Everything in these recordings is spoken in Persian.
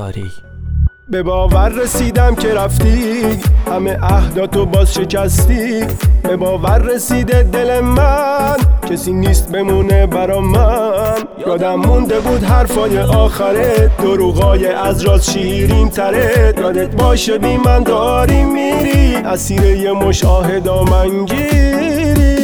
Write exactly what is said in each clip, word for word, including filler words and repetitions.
انصاری. به باور رسیدم که رفتی، همه عهداتو باز شکستی. به باور رسیده دل من، کسی نیست بمونه برا من. یادم مونده بود حرفای آخرت، دروغای از راز شیرین تره. یادت باشه بی من داری میری، اسیر یه مشاهد آمنگیری.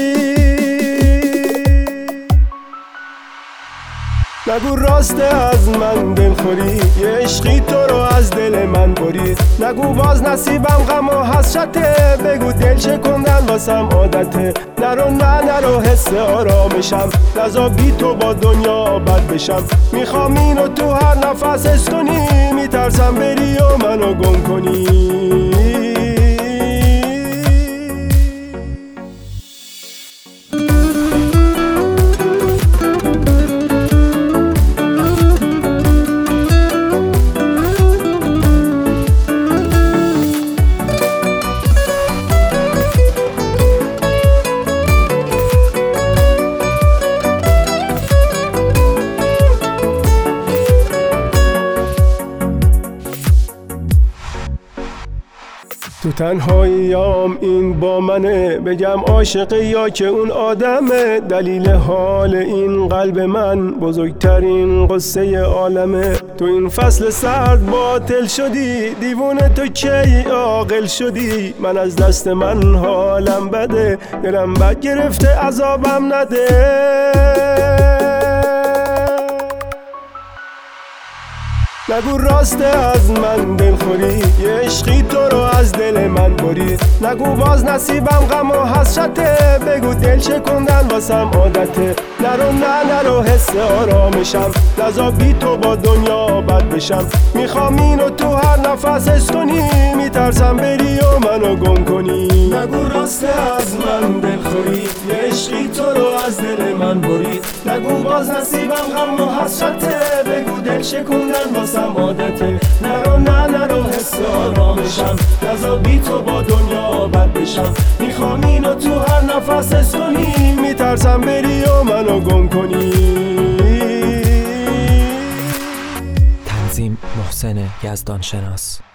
نگو راسته از من دلخوری، یه عشقی تو رو از دل من برید. نگو باز نصیبم غم و حسرته، بگو دل شکندن واسم عادته. نرو نه نرو حس آرامشم، لذا بی تو با دنیا بد بشم. میخوام اینو تو هر نفس حس کنی، میترسم بری و منو گم کنی. تو تنهاییام این با منه، بگم عاشقه یا که اون آدمه. دلیل حال این قلب من، بزرگترین قصه عالمه. تو این فصل سرد باطل شدی، دیوونه تو کی عاقل شدی. من از دست من حالم بده، دلم بد گرفته عذابم نده. نگو راسته از من دلخوری، یه عشقی تو رو از دل من برید. نگو باز نصیبم غم و حسرته، بگو دل شکندن واسم عادته. نرو نه نرو حس آرامشم، لذا بی تو با دنیا بد بشم. میخوام اینو تو هر نفس حس کنی، میترسم بری و منو گم کنی. نگو راسته از من دلخوری، یه عشقی تو رو از دل من برید. نگو باز نصیبم غم و حسرته، بگو دل شکندن واسم عادته. نرو نه نرو حس آرامشم، لذا بی تو با دنیا بد بشم. میخوام اینو تو هر نفس حس کنی، میترسم بری و منو گم کنی. تنظیم محسن یزدان شناس.